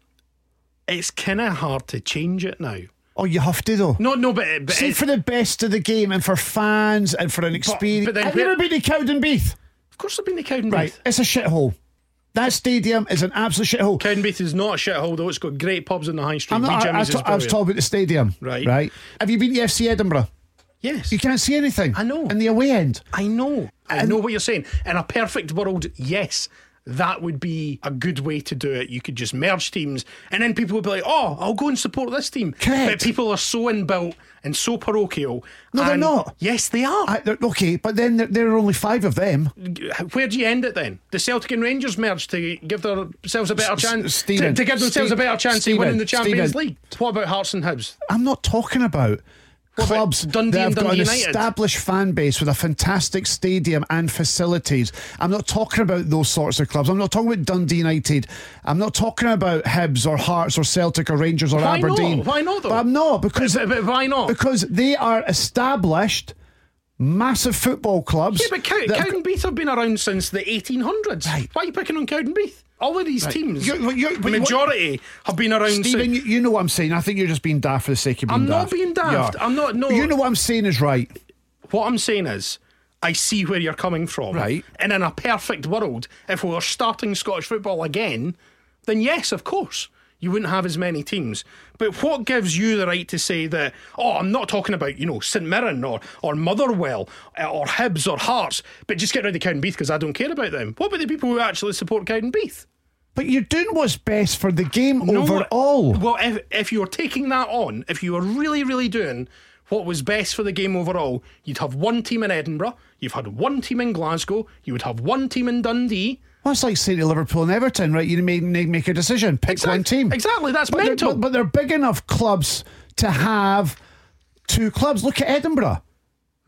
it's kind of hard to change it now. Oh, you have to though. No, no, but, but See, it- for the best of the game and for fans and for an experience. but then have you where- ever been to Cowdenbeath? of course I've been to Cowdenbeath. Right, it's a shithole. That stadium is an absolute shithole. Cowdenbeath is not a shithole though. It's got great pubs in the high street. I'm Wee not, I, I, Jimmy's is I was brilliant. talking about the stadium. Right. Right. Have you been to F C Edinburgh? Yes, You can't see anything. I know. In the away end. I know. I And- know what you're saying. In a perfect world, yes, that would be a good way to do it. You could just merge teams, and then people would be like, "Oh, I'll go and support this team." Correct. But people are so inbuilt and so parochial. No, they're and- not. Yes, they are. I, they're- okay, but then there, there are only five of them. Where do you end it then? The Celtic and Rangers merged to give themselves a better S- chance. Stephen, to, to give themselves Steve- a better chance Stephen, of winning the Champions Stephen. League. What about Hearts and Hibs? I'm not talking about about clubs Dundee that have and got an Dundee United? established fan base with a fantastic stadium and facilities. I'm not talking about those sorts of clubs. I'm not talking about Dundee United. I'm not talking about Hibs or Hearts or Celtic or Rangers or Why not? Aberdeen. Why not, though? But I'm not because But- but why not? Because they are established massive football clubs. Yeah, but Cow- that have- Cowdenbeath have been around since the eighteen hundreds. Right. Why are you picking on Cowdenbeath? All of these teams, You're- you're- the but what- majority have been around. Stephen, since- you, you know what I'm saying. I think you're just being daft for the sake of being I'm not daft. being daft. You are. I'm not- no. You know what I'm saying is right. What I'm saying is, I see where you're coming from. Right. And in a perfect world, if we were starting Scottish football again, then yes, of course, you wouldn't have as many teams. But what gives you the right to say that, oh, I'm not talking about, you know, St Mirren or, or Motherwell uh, or Hibs or Hearts, but just get rid of Cowdenbeath because I don't care about them. What about the people who actually support Cowdenbeath? But you're doing what's best for the game No, overall. Well, if, if you're taking that on, if you were really, really doing what was best for the game overall, you'd have one team in Edinburgh, you've had one team in Glasgow, you would have one team in Dundee. Well, it's like saying to Liverpool and Everton, right? You make, make a decision, pick Exact- one team. exactly, that's but they're- mental. But, but they're big enough clubs to have two clubs. Look at Edinburgh. Right?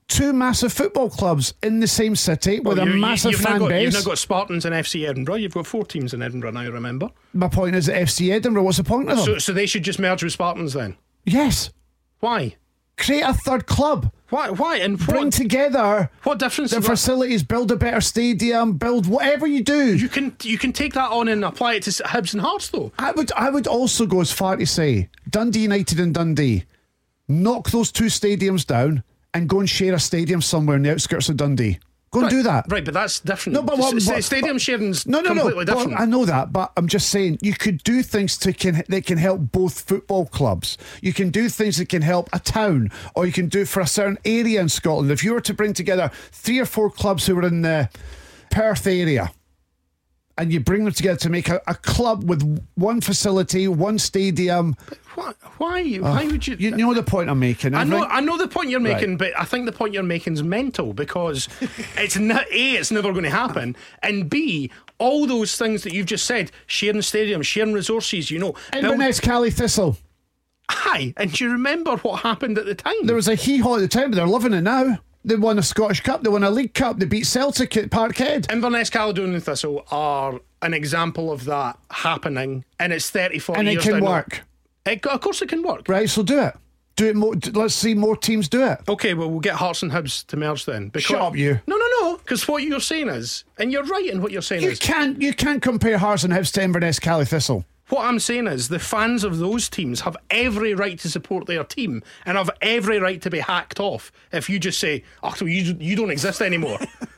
two massive football clubs in the same city with Well, a you- you- massive you've fan now got, base. You've now got Spartans and F C Edinburgh. You've got four teams in Edinburgh now, remember? My point is that F C Edinburgh, what's the point of them? So, so they should just merge with Spartans then? Yes. Why? Create a third club. Why? Why? And Bring what, together what difference the does that- facilities, build a better stadium, build whatever you do. You can you can take that on and apply it to Hibs and Hearts, though. I would I would also go as far to say Dundee United and Dundee, knock those two stadiums down and go and share a stadium somewhere in the outskirts of Dundee. Go and Right, do that. Right, but that's different. No, but what- S- what- stadium sharing's No, no, completely no. different. Well, I know that, but I'm just saying you could do things to can that can help both football clubs. You can do things that can help a town, or you can do it for a certain area in Scotland. If you were to bring together three or four clubs who were in the Perth area, and you bring them together to make a, a club with one facility, one stadium. Why? Why, why would you? You know the point I'm making. I know, think- I know the point you're making, Right. but I think the point you're making is mental because it's not a, it's never going to happen, and b, all those things that you've just said, sharing stadiums, sharing resources, you know, build- Inverness, Cali, Thistle. Aye, and do you remember what happened at the time? There was a hee-haw at the time, but they're loving it now. They won a Scottish Cup, they won a League Cup, they beat Celtic at Parkhead. Inverness, Caledonian Thistle are an example of that happening, and it's thirty, forty And it years can down the- work. It, of course, it can work. Right, so do it. Do it more. Let's see more teams do it. Okay, well, we'll get Hearts and Hibs to merge then. Because, Shut up, you. No, no, no. Because what you're saying is, and you're right in what you're saying You is, can't. You can't compare Hearts and Hibs to Inverness, Cali, Thistle. what I'm saying is, the fans of those teams have every right to support their team and have every right to be hacked off if you just say, "Oh, so you you don't exist anymore."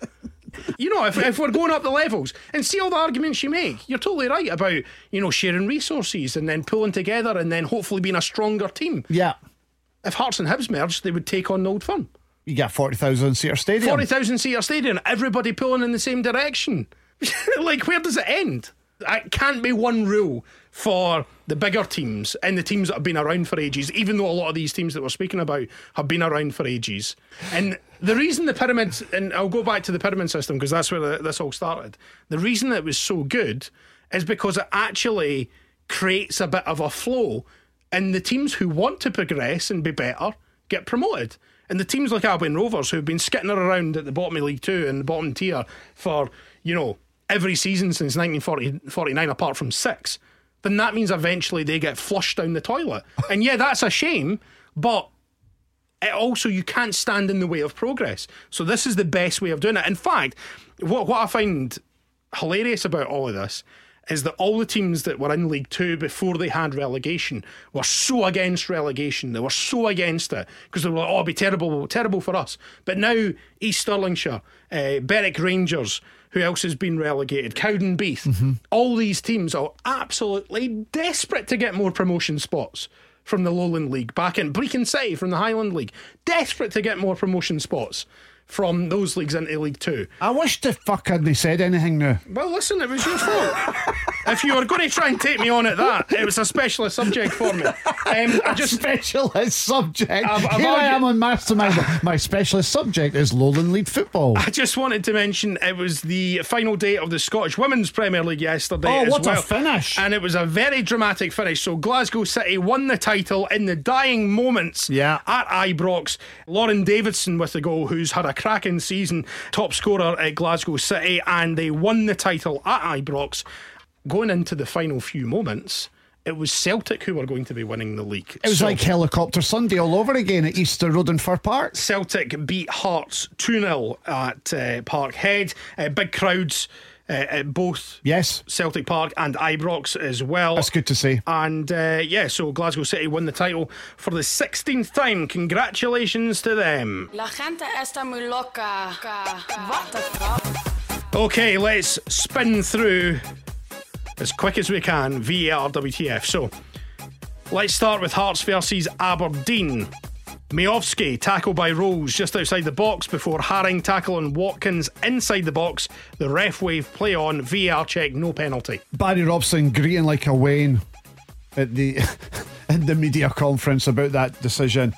You know, if, if we're going up the levels and see all the arguments you make, you're totally right about, you know, sharing resources and then pulling together and then hopefully being a stronger team. Yeah, If Hearts and Hibs merged, they would take on the Old Firm. you get forty thousand seater stadium. forty thousand seater stadium, everybody pulling in the same direction. Like, where does it end? It can't be one rule for the bigger teams and the teams that have been around for ages, even though a lot of these teams that we're speaking about have been around for ages. And the reason the pyramids, and I'll go back to the pyramid system because that's where the, this all started. The reason it was so good is because it actually creates a bit of a flow, and the teams who want to progress and be better get promoted. And the teams like Albion Rovers, who've been skitting around at the bottom of League Two and the bottom tier for, you know, every season since nineteen forty-nine apart from six, then that means eventually they get flushed down the toilet. And yeah, that's a shame, but it also, you can't stand in the way of progress. So this is the best way of doing it. In fact, what, what I find hilarious about all of this is that all the teams that were in League Two before they had relegation were so against relegation. They were so against it because they were like, oh, it'd be terrible, terrible for us. But now East Stirlingshire, uh, Berwick Rangers, who else has been relegated? Cowdenbeath. Mm-hmm. All these teams are absolutely desperate to get more promotion spots from the Lowland League. Back in Brecon City from the Highland League, desperate to get more promotion spots from those leagues into League Two. I wish the fuck hadn't said anything now. Well, listen, it was your fault. If you were going to try and take me on at that, it was a specialist subject for me. Um, I just Specialist subject. I've- I've Here I argued- am on Mastermind. My specialist subject is Lowland League football. I just wanted to mention it was the final day of the Scottish Women's Premier League yesterday. Oh, as what a well. finish. And it was a very dramatic finish. So Glasgow City won the title in the dying moments Yeah. at Ibrox. Lauren Davidson with the goal, who's had a cracking season, top scorer at Glasgow City, and they won the title at Ibrox. Going into the final few moments, it was Celtic who were going to be winning the league. It was So- like Helicopter Sunday all over again at Easter Road and Fir Park. Celtic beat Hearts two nil at uh, Parkhead. Uh, big crowds uh, at both Yes, Celtic Park and Ibrox as well. that's good to see. And uh, yeah, so Glasgow City won the title for the sixteenth time. Congratulations to them. La gente está muy loca. What the fuck? Okay, let's spin through as quick as we can V A R W T F. So let's start with Hearts versus Aberdeen. Majowski tackle by Rose just outside the box before Haring tackle on Watkins inside the box. The ref wave play on, V A R check, no penalty. Barry Robson greeting like a Wayne at the in the media conference about that decision.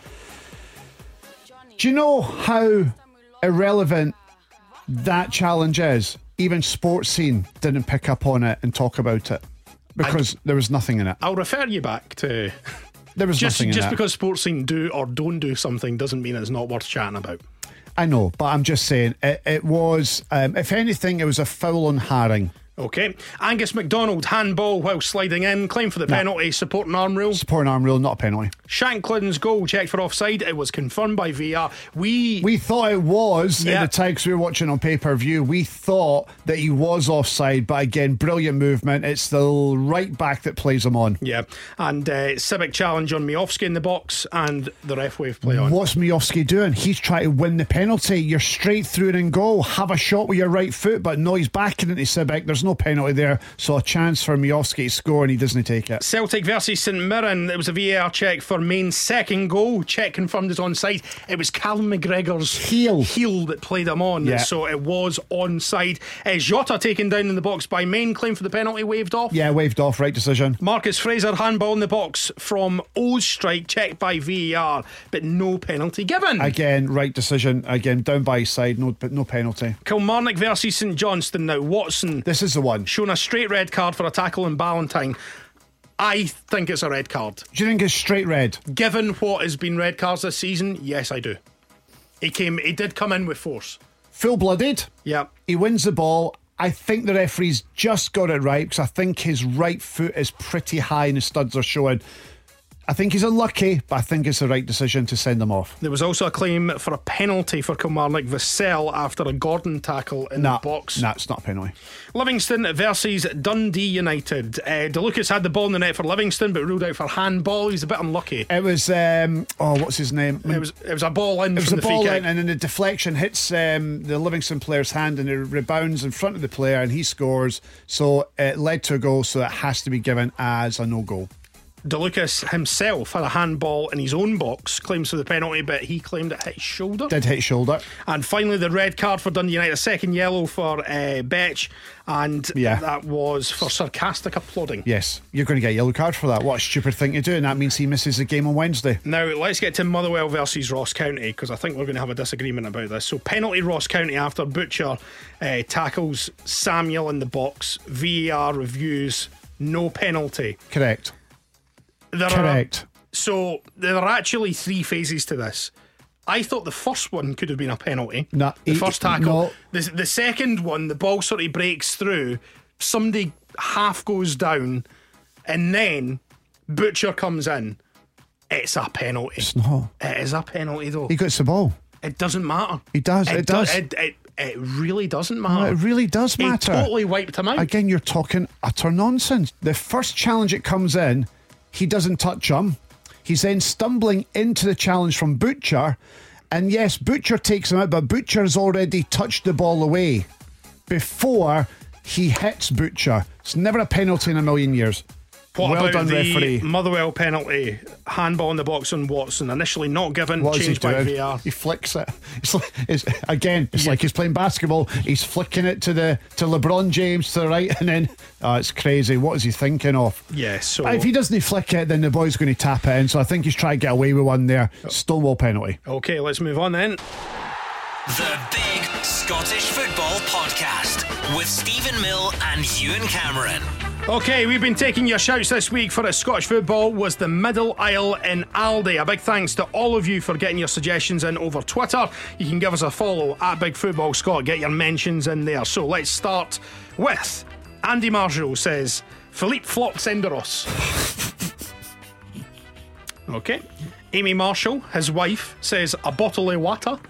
Do you know how irrelevant that challenge is? Even Sports Scene didn't pick up on it and talk about it because there was nothing in it. I'll refer you back to There was just nothing in just it. because Sports Scene do or don't do something doesn't mean it's not worth chatting about. I know, but I'm just saying it, it was, um, if anything, it was a foul on Haring. Okay. Angus MacDonald, handball while sliding in, claim for the No. penalty, supporting arm rule. Supporting arm rule, not a penalty. Shanklin's goal checked for offside. It was confirmed by V A R. We We thought it was Yeah. at the time because we were watching on pay-per-view. We thought that he was offside, but again, brilliant movement. It's the right back that plays him on. Yeah, and uh, Civic challenge on Miofsky in the box, and the ref wave play on. What's Miofsky doing? He's trying to win the penalty. You're straight through it and go. Have a shot with your right foot, but no, he's backing into Civic. There's no penalty there, so a chance for Miofsky to score, and he doesn't take it. Celtic versus St Mirren. It was a V A R check for Main's second goal. Check confirmed as onside. It was Callum McGregor's Heel. heel that played him on, Yeah. so it was onside. Uh, Jota taken down in the box by Main. Claim for the penalty waved off. Yeah, waved off, right decision. Marcus Fraser handball in the box from Ostrike, checked by V A R, but no penalty given. Again, right decision. Again, down by his side, no, but no penalty. Kilmarnock versus St Johnstone. Now Watson This is the one. shown a straight red card for a tackle in Ballantyne. I think it's a red card. Do you think it's straight red? Given what has been red cards this season, yes, I do. He came. He did come in with force. Full-blooded. Yeah. He wins the ball. I think the referee's just got it right because I think his right foot is pretty high and the studs are showing. I think he's unlucky, but I think it's the right decision to send him off. There was also a claim for a penalty for Kilmarnock Vassell after a Gordon tackle in Nah, the box. Nah, it's not a penalty. Livingston versus Dundee United. Uh, DeLucas had the ball in the net for Livingston, but ruled out for handball. He's a bit unlucky. It was, um, oh, what's his name? It was it was a ball in It was from the the ball free in, kick. and then the deflection hits um, the Livingston player's hand and it rebounds in front of the player and he scores. So it led to a goal, so it has to be given as a no goal. DeLucas himself had a handball in his own box, claims for the penalty, but he claimed it hit his shoulder. Did hit shoulder. And finally, the red card for Dundee United, a second yellow for uh, Betch, and Yeah. that was for sarcastic applauding. Yes, you're going to get a yellow card for that. What a stupid thing to do, and that means he misses the game on Wednesday. Now, let's get to Motherwell versus Ross County, because I think we're going to have a disagreement about this. So, penalty Ross County after Butcher uh, tackles Samuel in the box. V A R reviews, no penalty. Correct. There Correct. Are, so, there are actually three phases to this. I thought the first one could have been a penalty. No, the he- first tackle. no. The, the second one, the ball sort of breaks through. Somebody half goes down, and then Butcher comes in. It's a penalty. It's not. It is a penalty, though. He gets the ball. It doesn't matter. He does, it do- does. It, it, it really doesn't No, matter. it really does He matter. totally wiped him out. Again, you're talking utter nonsense. The first challenge it comes in, he doesn't touch him. He's then stumbling into the challenge from Butcher. And yes, Butcher takes him out, but Butcher has already touched the ball away before he hits Butcher. It's never a penalty in a million years. What well about done, the referee. Motherwell penalty? Handball in the box on Watson. Initially not given, What is he changed by doing? V A R. He flicks it. It's like, it's, again, it's like he's playing basketball. He's flicking it to the to LeBron James to the right, and then oh, it's crazy. What is he thinking of? Yeah, so But if he doesn't flick it, then the boy's going to tap it in. So I think he's trying to get away with one there. Stonewall penalty. okay, let's move on then. The Big Scottish Football Podcast with Stephen Mill and Ewan Cameron. Okay, we've been taking your shouts this week for a Scottish football was the middle aisle in Aldi. A big thanks to all of you for getting your suggestions in over Twitter. You can give us a follow at Big Football Scot. Get your mentions in there. So let's start with Andy Marshall says Philippe Flop Senderos. Okay. Amy Marshall, his wife, says a bottle of water.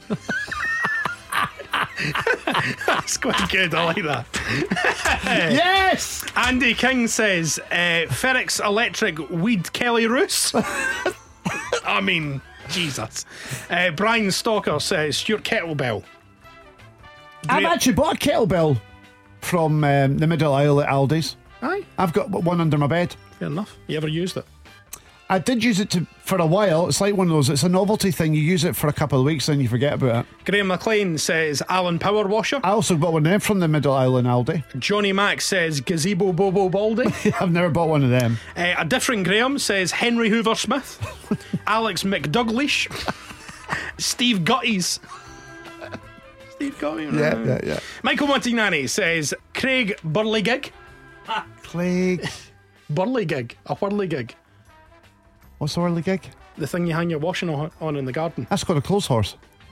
That's quite good. I like that. Yes! Andy King says uh, Ferrex Electric Weed Kelly Roos. I mean, Jesus. Uh, Brian Stalker says Stuart Kettlebell. I've Great- actually bought a kettlebell from um, the middle aisle at Aldi's. Aye, I've got one under my bed. fair enough. You ever used it? I did use it to, for a while. It's like one of those, it's a novelty thing. You use it for a couple of weeks, then you forget about it. Graham McLean says Alan Power Washer. I also bought one of them from the middle aisle in Aldi. Johnny Mack says Gazebo Bobo Baldy. I've never bought one of them. Uh, a different Graham says Henry Hoover Smith. Alex McDougalish. Steve Gutties. Steve Gutties. yeah. Michael Montignani says Craig Burlygig. Clay. Burlygig. A whirligig. What's the whirly gig? The thing you hang your washing on, on in the garden. That's got a clothes horse.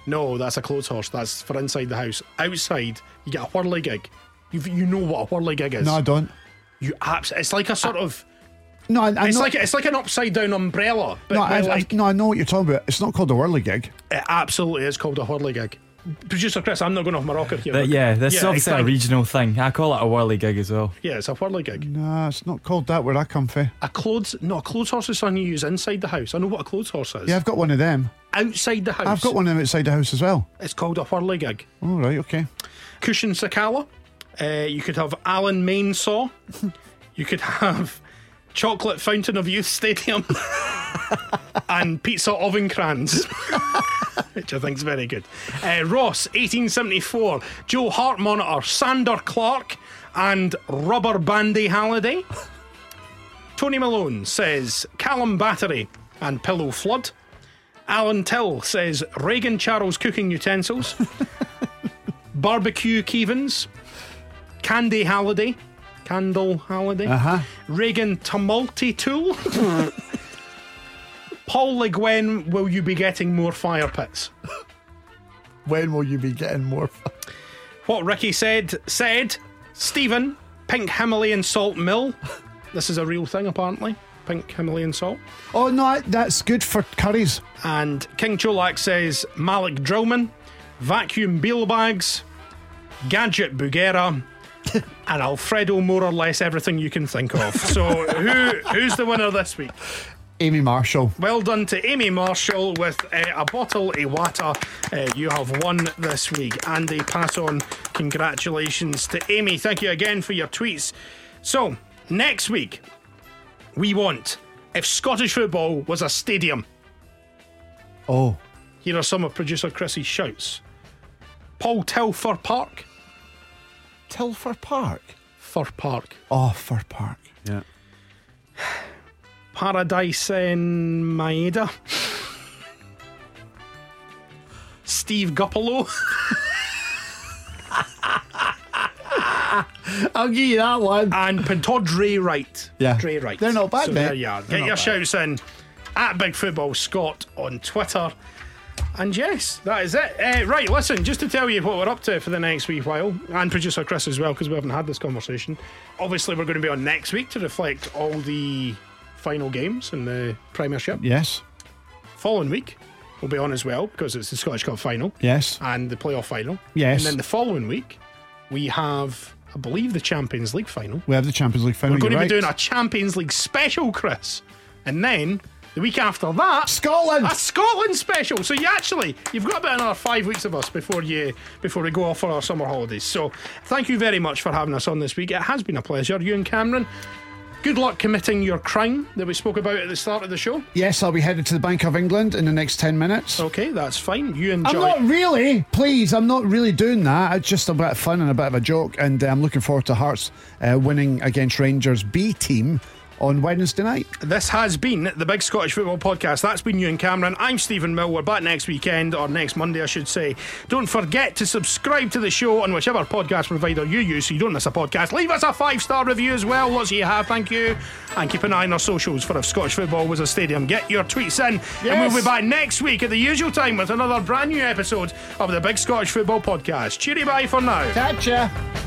No, that's a clothes horse. That's for inside the house. Outside, you get a whirligig. You you know what a whirligig is? No, I don't. You abs- It's like a sort of. No, I, I It's know, like it's like an upside down umbrella. But no, I, with I, like, no, I know what you're talking about. It's not called a whirligig. it absolutely is called a whirligig. Producer Chris, I'm not going off my rocker here. But yeah, this is obviously exactly. a regional thing. I call it a whirligig as well. Yeah, it's a whirligig. No, it's not called that where I come from. A clothes, no, a clothes horse is something you use inside the house. I know what a clothes horse is. Yeah, I've got one of them. Outside the house, I've got one of them outside the house as well. It's called a whirligig. Oh, right, okay. Cushion Sakala. Uh, you could have Alan Main Saw. You could have Chocolate Fountain of Youth Stadium. And Pizza Oven Crans. Which I think is very good. Uh, Ross, eighteen seventy-four. Joe Hart Monitor, Sander Clark, and Rubber Bandy Halliday. Tony Malone says Callum Battery and Pillow Flood. Alan Till says Reagan Charles Cooking Utensils. Barbecue Keevans. Candy Halliday. Candle Halliday. Uh-huh. Reagan Tumulty Tool. Paul Le Guin, will you be getting more fire pits? When will you be getting more? What Ricky said, said Stephen, Pink Himalayan Salt Mill. This is a real thing, apparently. Pink Himalayan salt. Oh, no, that's good for curries. And King Cholak says Malik Drillman, Vacuum Beal Bags, Gadget Bugera, and Alfredo, more or less everything you can think of. So, who who's the winner this week? Amy Marshall. Well done to Amy Marshall with uh, a bottle of Iwata. Uh, you have won this week. Andy, pass on congratulations to Amy. Thank you again for your tweets. So, next week, we want if Scottish football was a stadium. Oh. Here are some of producer Chrissy's shouts. Paul Telfer Park. Telfer Park? Fir Park. Oh, Fir Park. Yeah. Paradise in Maeda. Steve Guppolo. I'll give you that one. And Pentodre Wright. Yeah. Dre Wright. They're not bad, so mate. there you are. They're Get not your bad. shouts in at Big Football Scott on Twitter. And yes, that is it. Uh, right, listen, just to tell you what we're up to for the next wee while, and producer Chris as well, because we haven't had this conversation. Obviously, we're going to be on next week to reflect all the final games in the Premiership. Yes. Following week, we'll be on as well, because it's the Scottish Cup final. Yes. And the playoff final. Yes. And then the following week, we have, I believe, the Champions League final. We have the Champions League final. We're going to you're be right. doing a Champions League special, Chris. And then the week after that, Scotland! a Scotland special. So you actually, you've got about another five weeks of us before you before we go off for our summer holidays. So thank you very much for having us on this week. It has been a pleasure. You and Cameron, good luck committing your crime that we spoke about at the start of the show. Yes, I'll be headed to the Bank of England in the next ten minutes. Okay, that's fine. You enjoy. I'm not really, please, I'm not really doing that. It's just a bit of fun and a bit of a joke, and uh, I'm looking forward to Hearts uh, winning against Rangers B team on Wednesday night. This has been the Big Scottish Football Podcast. That's been you and Cameron. I'm Stephen Mill. We're back next weekend, or next Monday, I should say. Don't forget to subscribe to the show on whichever podcast provider you use so you don't miss a podcast. Leave us a five-star review as well. Lots of you have. Thank you. And keep an eye on our socials for if Scottish football was a stadium. Get your tweets in. Yes. And we'll be back next week at the usual time with another brand new episode of the Big Scottish Football Podcast. Cheery bye for now. Catch ya.